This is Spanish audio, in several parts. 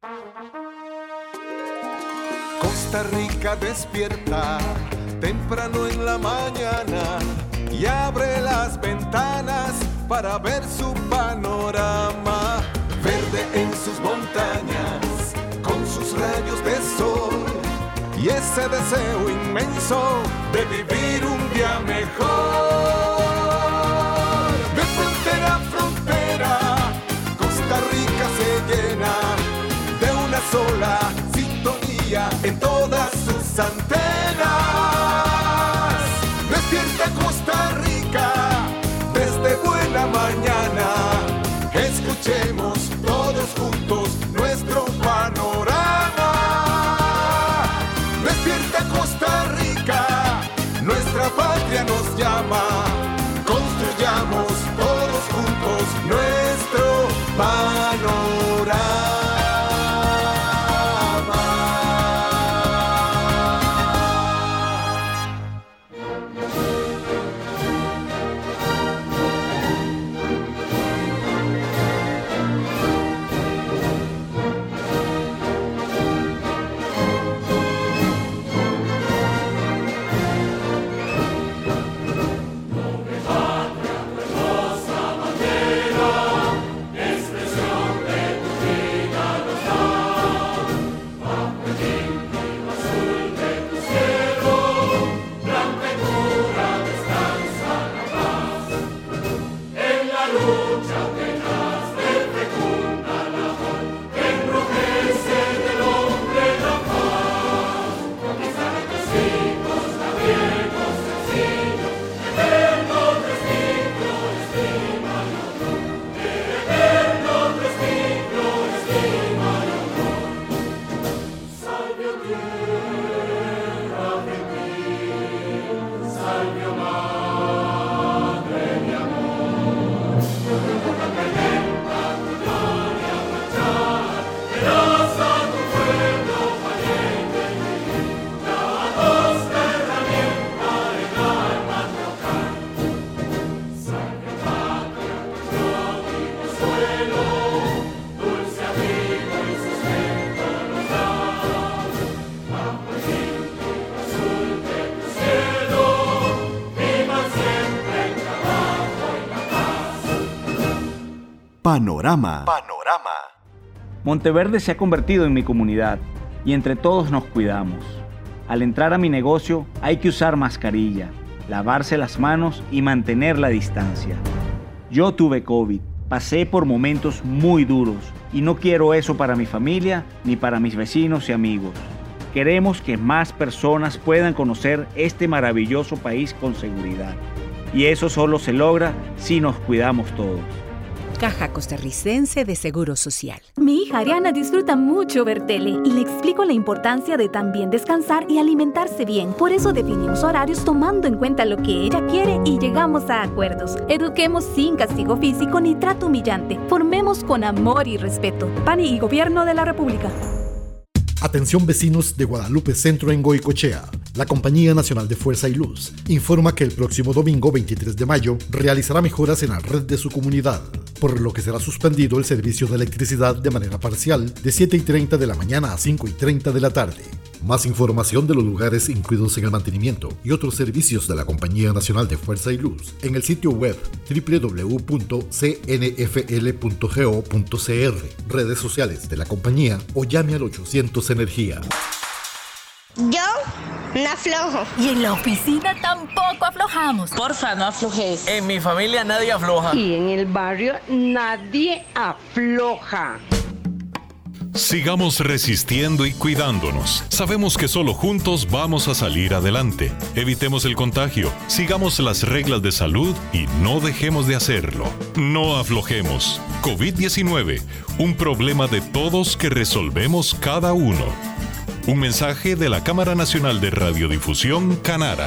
Costa Rica despierta temprano en la mañana y abre las ventanas para ver su panorama. Verde en sus montañas, con sus rayos de sol y ese deseo inmenso de vivir un día mejor. De frontera a frontera, Costa Rica se llena de una sola sintonía en todas sus antenas. Despierta Costa Rica desde buena mañana. Escuchemos todos juntos nuestro panorama. Despierta Costa Rica, nuestra patria nos llama. Construyamos todos juntos nuestro panorama. Panorama. Monteverde se ha convertido en mi comunidad y entre todos nos cuidamos. Al entrar a mi negocio hay que usar mascarilla, lavarse las manos y mantener la distancia. Yo tuve COVID, pasé por momentos muy duros y no quiero eso para mi familia ni para mis vecinos y amigos. Queremos que más personas puedan conocer este maravilloso país con seguridad. Y eso solo se logra si nos cuidamos todos. Caja Costarricense de Seguro Social. Mi hija Ariana disfruta mucho ver tele y le explico la importancia de también descansar y alimentarse bien. Por eso definimos horarios tomando en cuenta lo que ella quiere y llegamos a acuerdos. Eduquemos sin castigo físico ni trato humillante. Formemos con amor y respeto. PANI y Gobierno de la República. Atención vecinos de Guadalupe Centro en Goicoechea. La Compañía Nacional de Fuerza y Luz informa que el próximo domingo 23 de mayo realizará mejoras en la red de su comunidad, por lo que será suspendido el servicio de electricidad de manera parcial de 7:30 de la mañana a 5:30 de la tarde. Más información de los lugares incluidos en el mantenimiento y otros servicios de la Compañía Nacional de Fuerza y Luz en el sitio web www.cnfl.go.cr, redes sociales de la compañía o llame al 800 Energía. Yo no aflojo. Y en la oficina tampoco aflojamos. Porfa, no aflojes. En mi familia nadie afloja. Y en el barrio nadie afloja. Sigamos resistiendo y cuidándonos. Sabemos que solo juntos vamos a salir adelante. Evitemos el contagio, sigamos las reglas de salud y no dejemos de hacerlo. No aflojemos. COVID-19, un problema de todos que resolvemos cada uno. Un mensaje de la Cámara Nacional de Radiodifusión, Canara.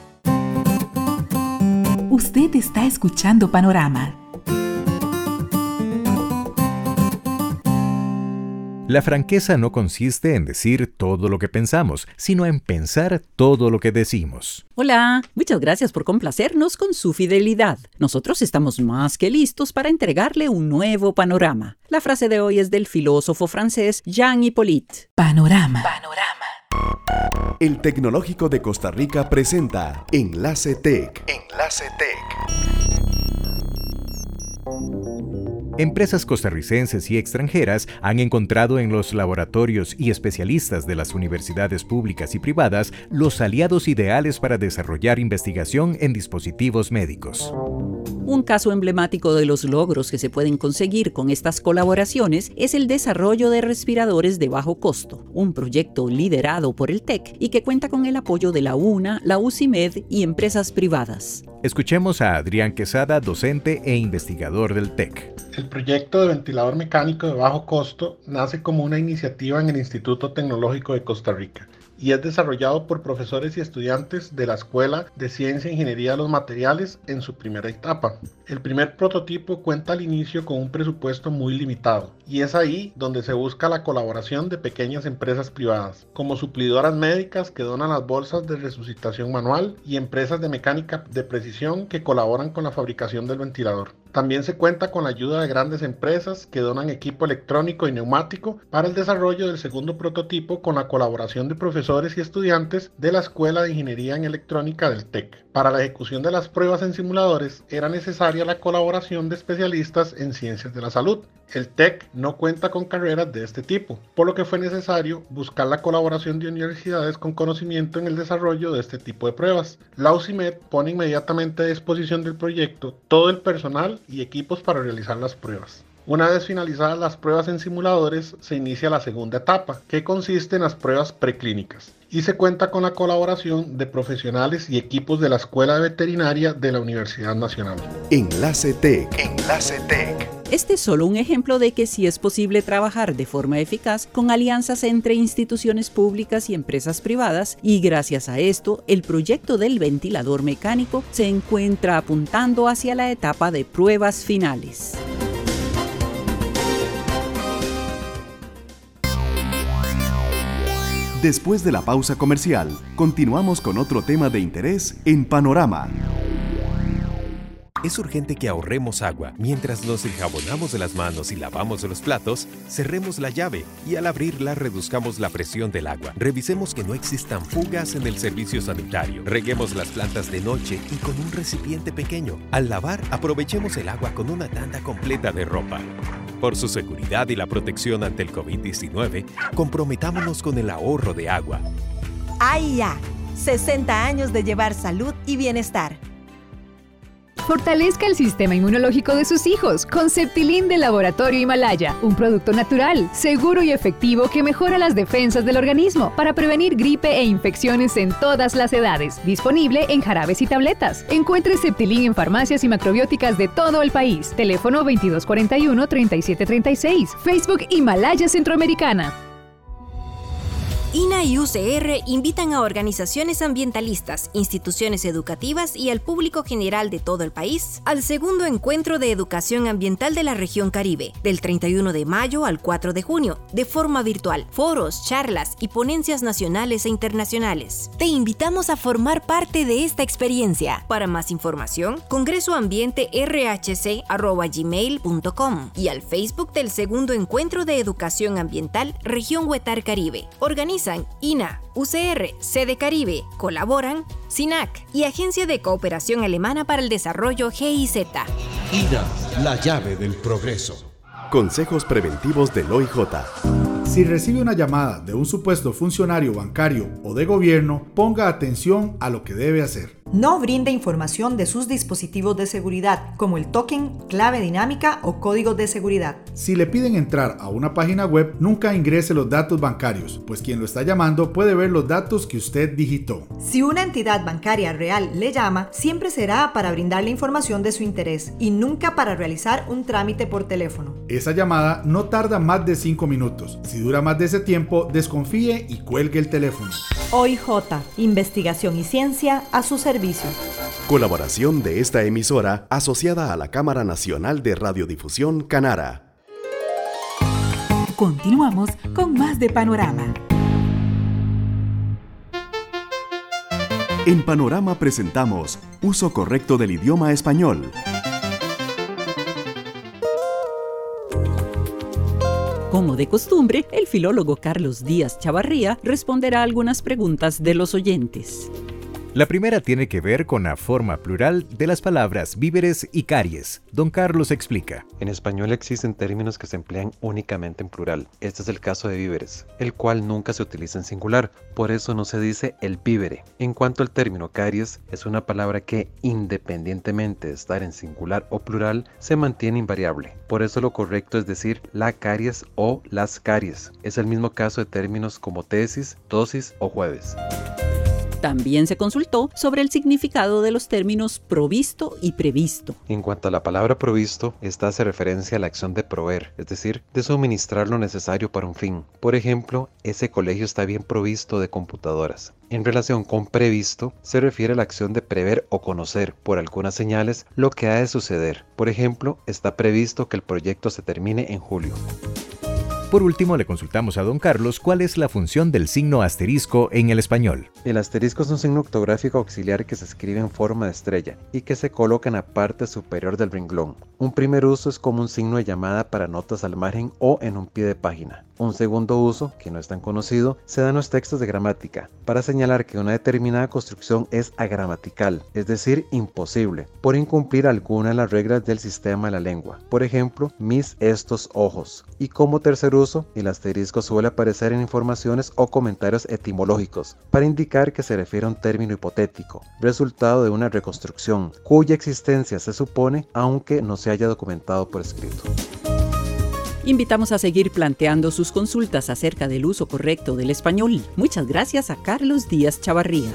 Usted está escuchando Panorama. La franqueza no consiste en decir todo lo que pensamos, sino en pensar todo lo que decimos. Hola, muchas gracias por complacernos con su fidelidad. Nosotros estamos más que listos para entregarle un nuevo panorama. La frase de hoy es del filósofo francés Jean Hippolyte. Panorama. El Tecnológico de Costa Rica presenta Enlace Tech. Enlace Tech. Empresas costarricenses y extranjeras han encontrado en los laboratorios y especialistas de las universidades públicas y privadas los aliados ideales para desarrollar investigación en dispositivos médicos. Un caso emblemático de los logros que se pueden conseguir con estas colaboraciones es el desarrollo de respiradores de bajo costo, un proyecto liderado por el TEC y que cuenta con el apoyo de la UNA, la UCIMED y empresas privadas. Escuchemos a Adrián Quesada, docente e investigador del TEC. El proyecto de ventilador mecánico de bajo costo nace como una iniciativa en el Instituto Tecnológico de Costa Rica y es desarrollado por profesores y estudiantes de la Escuela de Ciencia e Ingeniería de los Materiales en su primera etapa. El primer prototipo cuenta al inicio con un presupuesto muy limitado y es ahí donde se busca la colaboración de pequeñas empresas privadas, como suplidoras médicas que donan las bolsas de resucitación manual y empresas de mecánica de precisión que colaboran con la fabricación del ventilador. También se cuenta con la ayuda de grandes empresas que donan equipo electrónico y neumático para el desarrollo del segundo prototipo con la colaboración de profesores y estudiantes de la Escuela de Ingeniería en Electrónica del TEC. Para la ejecución de las pruebas en simuladores era necesaria la colaboración de especialistas en ciencias de la salud. El TEC no cuenta con carreras de este tipo, por lo que fue necesario buscar la colaboración de universidades con conocimiento en el desarrollo de este tipo de pruebas. La UCIMED pone inmediatamente a disposición del proyecto todo el personal y equipos para realizar las pruebas. Una vez finalizadas las pruebas en simuladores, se inicia la segunda etapa, que consiste en las pruebas preclínicas, y se cuenta con la colaboración de profesionales y equipos de la Escuela de Veterinaria de la Universidad Nacional. Enlace Tech. Enlace Tech. Este es solo un ejemplo de que sí es posible trabajar de forma eficaz con alianzas entre instituciones públicas y empresas privadas, y gracias a esto, el proyecto del ventilador mecánico se encuentra apuntando hacia la etapa de pruebas finales. Después de la pausa comercial, continuamos con otro tema de interés en Panorama. Es urgente que ahorremos agua. Mientras nos enjabonamos de las manos y lavamos los platos, cerremos la llave y al abrirla reduzcamos la presión del agua. Revisemos que no existan fugas en el servicio sanitario. Reguemos las plantas de noche y con un recipiente pequeño. Al lavar, aprovechemos el agua con una tanda completa de ropa. Por su seguridad y la protección ante el COVID-19, comprometámonos con el ahorro de agua. AIA, 60 años de llevar salud y bienestar. Fortalezca el sistema inmunológico de sus hijos con Septilin de Laboratorio Himalaya, un producto natural, seguro y efectivo que mejora las defensas del organismo para prevenir gripe e infecciones en todas las edades. Disponible en jarabes y tabletas. Encuentre Septilin en farmacias y macrobióticas de todo el país. Teléfono 2241-3736. Facebook Himalaya Centroamericana. INA y UCR invitan a organizaciones ambientalistas, instituciones educativas y al público general de todo el país al segundo encuentro de educación ambiental de la región Caribe, del 31 de mayo al 4 de junio, de forma virtual, foros, charlas y ponencias nacionales e internacionales. Te invitamos a formar parte de esta experiencia. Para más información, congresoambienterhc@gmail.com y al Facebook del segundo encuentro de educación ambiental región Huetar Caribe. Organizan INA, UCR, Sede Caribe, colaboran SINAC y Agencia de Cooperación Alemana para el Desarrollo GIZ. INA, la llave del progreso. Consejos preventivos del OIJ. Si recibe una llamada de un supuesto funcionario bancario o de gobierno, ponga atención a lo que debe hacer. No brinde información de sus dispositivos de seguridad, como el token, clave dinámica o códigos de seguridad. Si le piden entrar a una página web, nunca ingrese los datos bancarios, pues quien lo está llamando puede ver los datos que usted digitó. Si una entidad bancaria real le llama, siempre será para brindarle información de su interés y nunca para realizar un trámite por teléfono. Esa llamada no tarda más de 5 minutos. Si dura más de ese tiempo, desconfíe y cuelgue el teléfono. OIJ, investigación y ciencia a su servicio. Colaboración de esta emisora asociada a la Cámara Nacional de Radiodifusión Canara. continuamos con más de Panorama. En Panorama presentamos Uso correcto del idioma español. Como de costumbre, el filólogo Carlos Díaz Chavarría responderá algunas preguntas de los oyentes. La primera tiene que ver con la forma plural de las palabras víveres y caries. Don Carlos explica. En español existen términos que se emplean únicamente en plural. Este es el caso de víveres, el cual nunca se utiliza en singular, por eso no se dice el vívere. En cuanto al término caries, es una palabra que, independientemente de estar en singular o plural, se mantiene invariable. Por eso lo correcto es decir la caries o las caries. Es el mismo caso de términos como tesis, dosis o jueves. También se consultó sobre el significado de los términos provisto y previsto. En cuanto a la palabra provisto, esta hace referencia a la acción de proveer, es decir, de suministrar lo necesario para un fin. Por ejemplo, ese colegio está bien provisto de computadoras. En relación con previsto, se refiere a la acción de prever o conocer por algunas señales lo que ha de suceder. Por ejemplo, está previsto que el proyecto se termine en julio. Por último, le consultamos a don Carlos cuál es la función del signo asterisco en el español. El asterisco es un signo octográfico auxiliar que se escribe en forma de estrella y que se coloca en la parte superior del renglón. Un primer uso es como un signo de llamada para notas al margen o en un pie de página. Un segundo uso, que no es tan conocido, se da en los textos de gramática, para señalar que una determinada construcción es agramatical, es decir, imposible, por incumplir alguna de las reglas del sistema de la lengua. Por ejemplo, mis estos ojos. Y como tercer uso, el asterisco suele aparecer en informaciones o comentarios etimológicos, para indicar que se refiere a un término hipotético, resultado de una reconstrucción, cuya existencia se supone, aunque no se haya documentado por escrito. Invitamos a seguir planteando sus consultas acerca del uso correcto del español. Muchas gracias a Carlos Díaz Chavarría.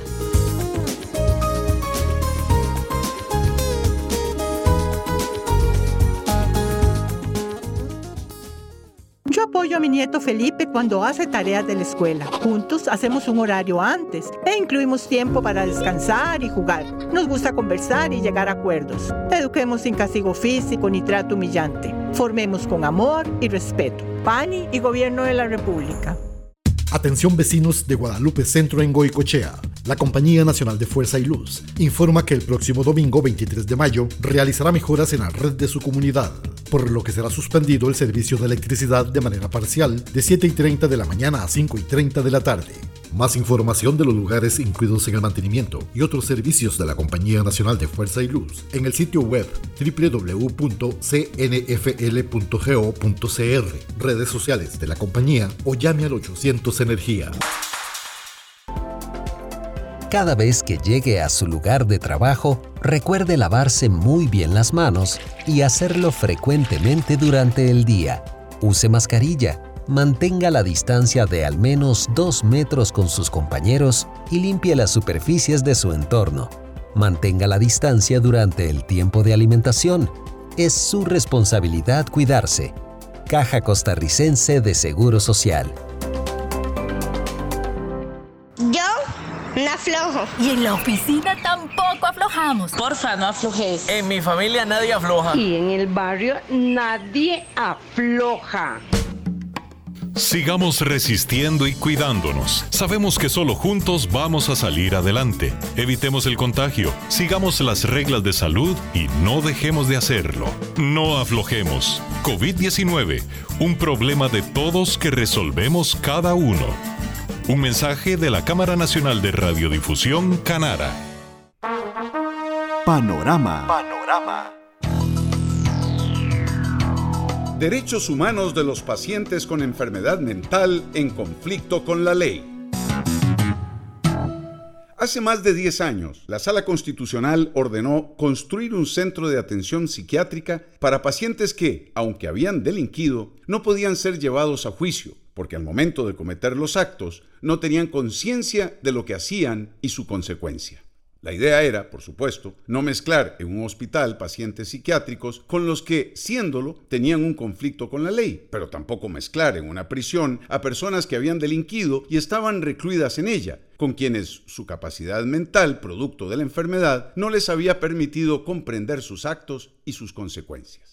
Yo apoyo a mi nieto Felipe cuando hace tareas de la escuela. Juntos hacemos un horario antes e incluimos tiempo para descansar y jugar. Nos gusta conversar y llegar a acuerdos. Eduquemos sin castigo físico ni trato humillante. Formemos con amor y respeto. PANI y Gobierno de la República. Atención vecinos de Guadalupe Centro en Goicoechea. La Compañía Nacional de Fuerza y Luz informa que el próximo domingo 23 de mayo realizará mejoras en la red de su comunidad, por lo que será suspendido el servicio de electricidad de manera parcial de 7:30 de la mañana a 5:30 de la tarde. Más información de los lugares incluidos en el mantenimiento y otros servicios de la Compañía Nacional de Fuerza y Luz en el sitio web www.cnfl.go.cr, redes sociales de la compañía o llame al 800 Energía. Cada vez que llegue a su lugar de trabajo, recuerde lavarse muy bien las manos y hacerlo frecuentemente durante el día. Use mascarilla, mantenga la distancia de al menos 2 metros con sus compañeros y limpie las superficies de su entorno. Mantenga la distancia durante el tiempo de alimentación. Es su responsabilidad cuidarse. Caja Costarricense de Seguro Social. No aflojo. Y en la oficina tampoco aflojamos. Porfa, no aflojes. En mi familia nadie afloja. Y en el barrio nadie afloja. Sigamos resistiendo y cuidándonos. Sabemos que solo juntos vamos a salir adelante. Evitemos el contagio, sigamos las reglas de salud y no dejemos de hacerlo. No aflojemos. COVID-19, un problema de todos que resolvemos cada uno. Un mensaje de la Cámara Nacional de Radiodifusión, Canara. Panorama. Derechos humanos de los pacientes con enfermedad mental en conflicto con la ley. Hace más de 10 años, la Sala Constitucional ordenó construir un centro de atención psiquiátrica para pacientes que, aunque habían delinquido, no podían ser llevados a juicio, porque al momento de cometer los actos no tenían conciencia de lo que hacían y su consecuencia. La idea era, por supuesto, no mezclar en un hospital pacientes psiquiátricos con los que, siéndolo, tenían un conflicto con la ley, pero tampoco mezclar en una prisión a personas que habían delinquido y estaban recluidas en ella, con quienes su capacidad mental, producto de la enfermedad, no les había permitido comprender sus actos y sus consecuencias.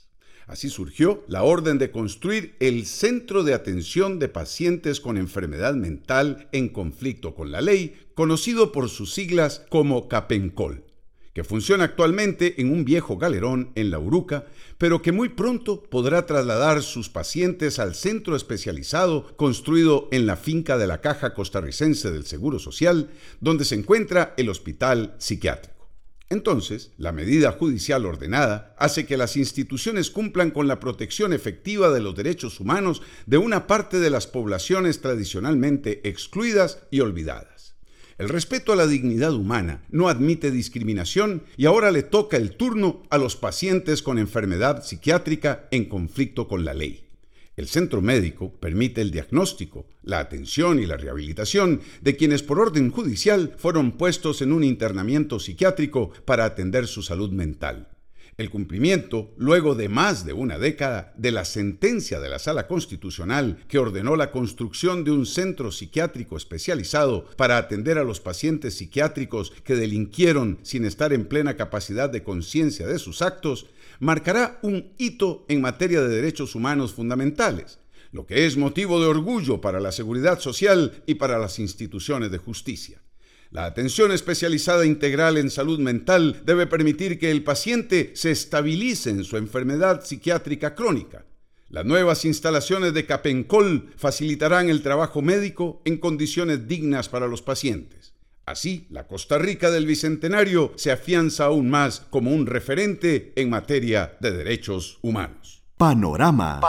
Así surgió la orden de construir el Centro de Atención de Pacientes con Enfermedad Mental en Conflicto con la Ley, conocido por sus siglas como CAPENCOL, que funciona actualmente en un viejo galerón en La Uruca, pero que muy pronto podrá trasladar sus pacientes al centro especializado construido en la finca de la Caja Costarricense del Seguro Social, donde se encuentra el Hospital Psiquiátrico. Entonces, la medida judicial ordenada hace que las instituciones cumplan con la protección efectiva de los derechos humanos de una parte de las poblaciones tradicionalmente excluidas y olvidadas. El respeto a la dignidad humana no admite discriminación y ahora le toca el turno a los pacientes con enfermedad psiquiátrica en conflicto con la ley. El centro médico permite el diagnóstico, la atención y la rehabilitación de quienes por orden judicial fueron puestos en un internamiento psiquiátrico para atender su salud mental. El cumplimiento, luego de más de una década, de la sentencia de la Sala Constitucional que ordenó la construcción de un centro psiquiátrico especializado para atender a los pacientes psiquiátricos que delinquieron sin estar en plena capacidad de conciencia de sus actos, marcará un hito en materia de derechos humanos fundamentales, lo que es motivo de orgullo para la seguridad social y para las instituciones de justicia. La atención especializada integral en salud mental debe permitir que el paciente se estabilice en su enfermedad psiquiátrica crónica. Las nuevas instalaciones de CAPENCOL facilitarán el trabajo médico en condiciones dignas para los pacientes. Así, la Costa Rica del Bicentenario se afianza aún más como un referente en materia de derechos humanos. Panorama.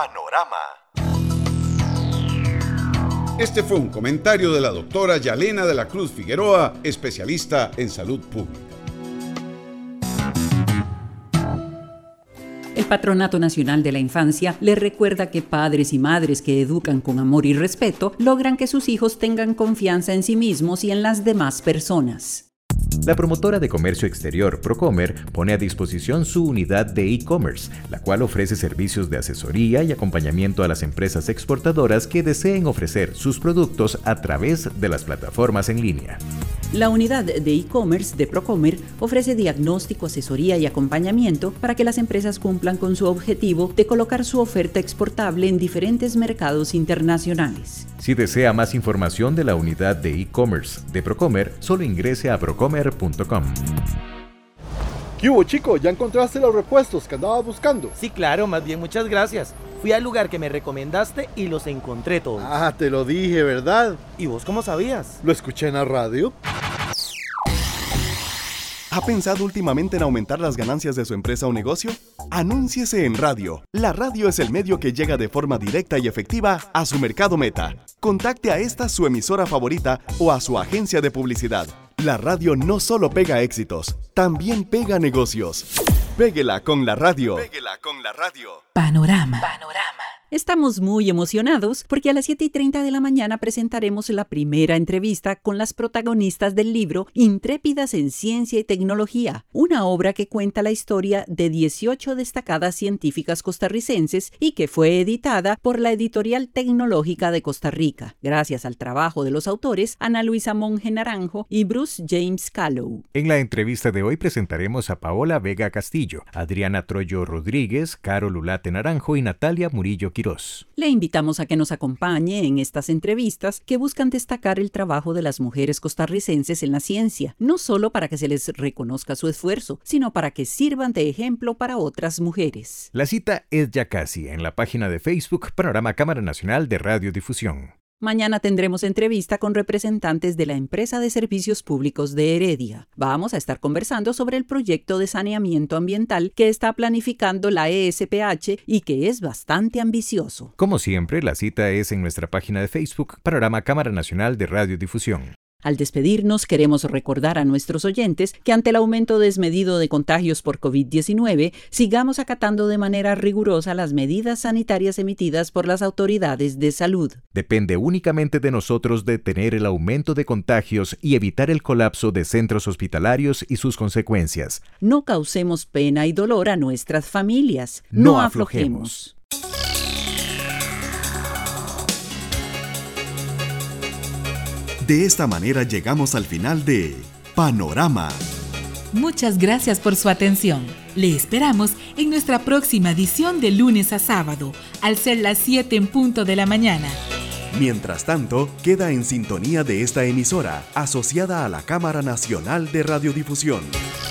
Este fue un comentario de la doctora Yalena de la Cruz Figueroa, especialista en salud pública. El Patronato Nacional de la Infancia le recuerda que padres y madres que educan con amor y respeto logran que sus hijos tengan confianza en sí mismos y en las demás personas. La promotora de comercio exterior Procomer pone a disposición su unidad de e-commerce, la cual ofrece servicios de asesoría y acompañamiento a las empresas exportadoras que deseen ofrecer sus productos a través de las plataformas en línea. La unidad de e-commerce de Procomer ofrece diagnóstico, asesoría y acompañamiento para que las empresas cumplan con su objetivo de colocar su oferta exportable en diferentes mercados internacionales. Si desea más información de la unidad de e-commerce de Procomer, solo ingrese a procomer.com. ¿Qué hubo, chico? ¿Ya encontraste los repuestos que andabas buscando? Sí, claro, más bien muchas gracias. Fui al lugar que me recomendaste y los encontré todos. Ah, te lo dije, ¿verdad? ¿Y vos cómo sabías? Lo escuché en la radio. ¿Ha pensado últimamente en aumentar las ganancias de su empresa o negocio? Anúnciese en radio. La radio es el medio que llega de forma directa y efectiva a su mercado meta. Contacte a esta su emisora favorita o a su agencia de publicidad. La radio no solo pega éxitos, también pega negocios. Péguela con la radio. Panorama. Estamos muy emocionados porque a las 7:30 de la mañana presentaremos la primera entrevista con las protagonistas del libro Intrépidas en Ciencia y Tecnología, una obra que cuenta la historia de 18 destacadas científicas costarricenses y que fue editada por la Editorial Tecnológica de Costa Rica, gracias al trabajo de los autores Ana Luisa Monge Naranjo y Bruce James Callow. En la entrevista de hoy presentaremos a Paola Vega Castillo, Adriana Troyo Rodríguez, Caro Lulate Naranjo y Natalia Murillo Quirós. Le invitamos a que nos acompañe en estas entrevistas que buscan destacar el trabajo de las mujeres costarricenses en la ciencia, no solo para que se les reconozca su esfuerzo, sino para que sirvan de ejemplo para otras mujeres. La cita es ya casi en la página de Facebook Panorama Cámara Nacional de Radiodifusión. Mañana tendremos entrevista con representantes de la Empresa de Servicios Públicos de Heredia. Vamos a estar conversando sobre el proyecto de saneamiento ambiental que está planificando la ESPH y que es bastante ambicioso. Como siempre, la cita es en nuestra página de Facebook Panorama Cámara Nacional de Radiodifusión. Al despedirnos, queremos recordar a nuestros oyentes que ante el aumento desmedido de contagios por COVID-19, sigamos acatando de manera rigurosa las medidas sanitarias emitidas por las autoridades de salud. Depende únicamente de nosotros detener el aumento de contagios y evitar el colapso de centros hospitalarios y sus consecuencias. No causemos pena y dolor a nuestras familias. No aflojemos. De esta manera llegamos al final de Panorama. Muchas gracias por su atención. Le esperamos en nuestra próxima edición de lunes a sábado, al ser las 7 en punto de la mañana. Mientras tanto, queda en sintonía de esta emisora, asociada a la Cámara Nacional de Radiodifusión.